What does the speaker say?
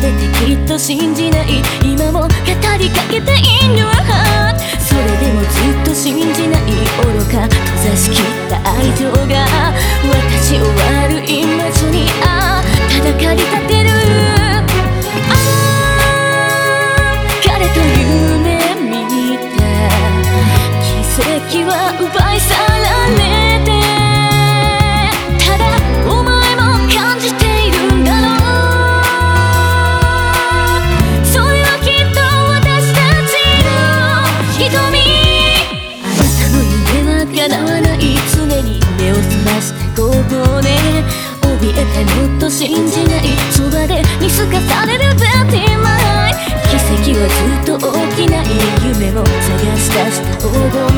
全てきっと信じない、今も語りかけて In your heart。 それでもずっと信じない、愚か閉ざしきった愛情が私を悪い魔女にただ駆り立てる。彼と夢見た奇跡は奪い去られて、ただお前も感じているんだろう。それはきっと私たちの瞳。あなたの夢は叶わない、常に目を覚まして高校で怯えてもっと信じない、そばで見透かされる Betty Mine。 奇跡はずっと起きない、夢を探し出した黄金